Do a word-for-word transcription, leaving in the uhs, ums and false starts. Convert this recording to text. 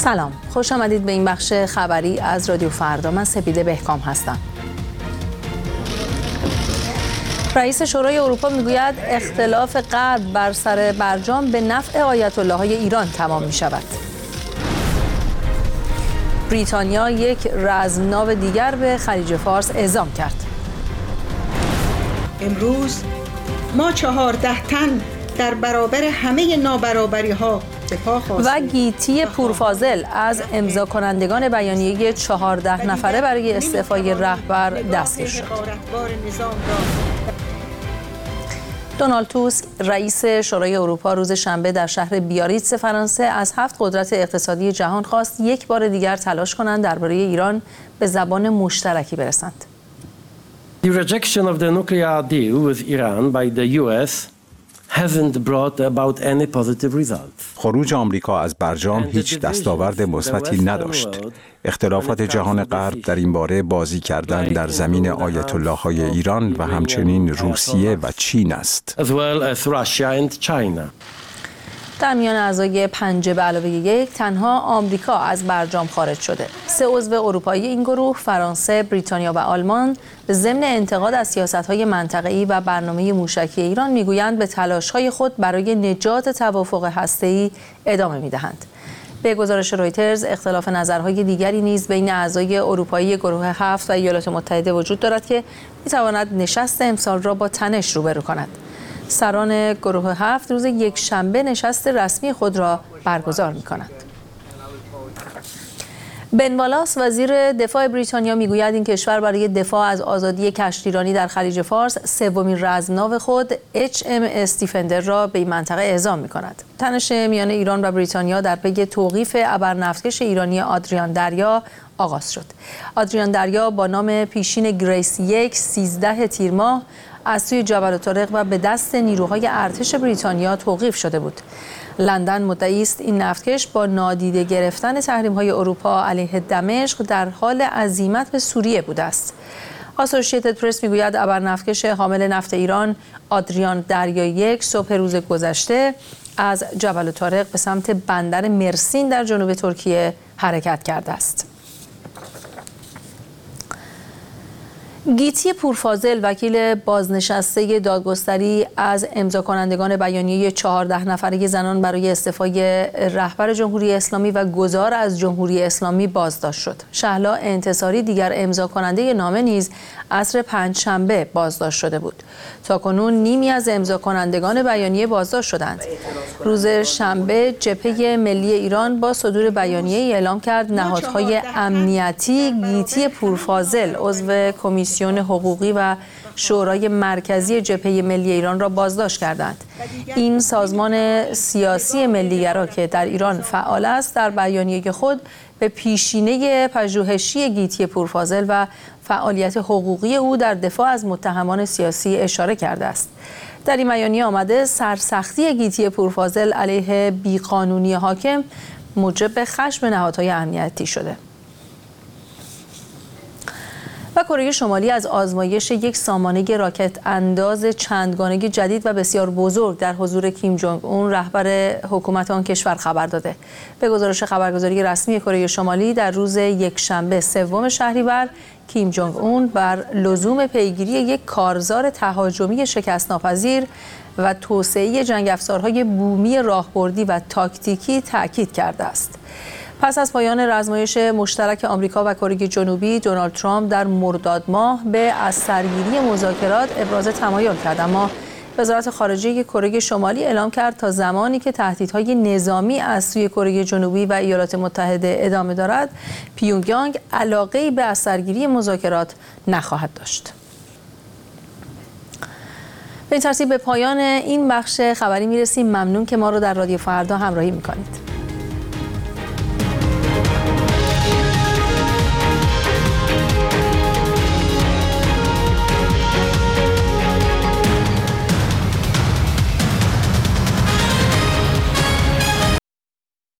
سلام، خوش آمدید به این بخش خبری از رادیو فردا. من سپیده بهکام هستم. رئیس شورای اروپا میگوید اختلاف غرب بر سر برجام به نفع آیت الله های ایران تمام می شود. بریتانیا یک رزمناو دیگر به خلیج فارس اعزام کرد. امروز ما چهارده تن در برابر همه نابرابری ها و گیتی پورفاضل از امضا کنندگان بیانیه چهارده نفره برای استعفای رهبر دستگیر شد. دونالد توسک رئیس شورای اروپا روز شنبه در شهر بیاریتس فرانسه از هفت قدرت اقتصادی جهان خواست یک بار دیگر تلاش کنند درباره ایران به زبان مشترکی برسند. The rejection of the nuclear deal with Iran by the U S hasn't brought about any positive results. خروج آمریکا از برجام هیچ دستاورد مثبتی نداشت. اختلافات جهان غرب در این باره بازی کردن در زمین آیت الله های ایران و همچنین روسیه و چین است. As well as Russia and China. در میان اعضای پنج به علاوه یک تنها آمریکا از برجام خارج شده. سه عضو اروپایی این گروه، فرانسه، بریتانیا و آلمان، ضمن انتقاد از سیاست‌های منطقه‌ای و برنامه موشکی ایران میگویند به تلاش‌های خود برای نجات توافق هسته‌ای ادامه می‌دهند. به گزارش رویترز اختلاف نظرهای دیگری نیز بین اعضای اروپایی گروه هفت و ایالات متحده وجود دارد که می‌تواند نشست امسال را با تنش روبرو کند. سران گروه هفت روز یک شنبه نشست رسمی خود را برگزار می کنند. بن والاس وزیر دفاع بریتانیا میگوید این کشور برای دفاع از آزادی کشتیرانی در خلیج فارس سومین رزمناو خود اچ ام اس دیفندر را به این منطقه اعزام می کند. تنش میان ایران و بریتانیا در پی توقیف ابرنفتکش ایرانی آدریان دریا آغاز شد. آدریان دریا با نام پیشین گریس یک سیزده تیر ماه از سوی جبل طارق و به دست نیروهای ارتش بریتانیا توقیف شده بود. لندن مدعی است این نفتکش با نادیده گرفتن تحریم‌های اروپا علیه دمشق در حال عزیمت به سوریه بوده است. آسوشییتد پرس میگوید ابرنفتکش حامل نفت ایران آدریان دریا یک صبح روز گذشته از جبل طارق به سمت بندر مرسین در جنوب ترکیه حرکت کرده است. گیتی پورفاضل وکیل بازنشسته دادگستری از امضا کنندگان بیانیه چهارده نفره زنان برای استعفای رهبر جمهوری اسلامی و گذار از جمهوری اسلامی بازداشت شد. شهلا انتصاری دیگر امضا کننده نامه نیز عصر پنجشنبه بازداشت شده بود. تاکنون نیمی از امضا کنندگان بیانیه بازداشت شدند. روز شنبه جبهه ملی ایران با صدور بیانیه اعلام کرد نهادهای امنیتی گیتی پورفاضل عضو کمیسیون حقوقی و شورای مرکزی جبهه ملی ایران را بازداشت کردند. این سازمان سیاسی ملیگرا که در ایران فعال است در بیانیه خود به پیشینه پژوهشی گیتی پورفاضل و فعالیت حقوقی او در دفاع از متهمان سیاسی اشاره کرده است. در این بیانیه آمده سرسختی گیتی پورفاضل علیه بیقانونی حاکم موجب خشم نهادهای امنیتی شده. و کره شمالی از آزمایش یک سامانه راکت انداز چندگانه جدید و بسیار بزرگ در حضور کیم جونگ اون رهبر حکومت آن کشور خبر داده. به گزارش خبرگزاری رسمی کره شمالی در روز یک شنبه سوم شهریور کیم جونگ اون بر لزوم پیگیری یک کارزار تهاجمی شکست‌ناپذیر و توسعه جنگ افزارهای بومی راهبردی و تاکتیکی تاکید کرده است. پس از پایان رزمایش مشترک آمریکا و کره جنوبی، دونالد ترامپ در مرداد ماه به از سرگیری مذاکرات ابراز تمایل کرد، اما وزارت خارجه کره شمالی اعلام کرد تا زمانی که تهدیدهای نظامی از سوی کره جنوبی و ایالات متحده ادامه دارد، پیونگیانگ علاقه‌ای به از سرگیری مذاکرات نخواهد داشت. به این ترتیب به پایان این بخش خبری میرسیم. ممنون که ما رو در رادیو فردا همراهی میکنید.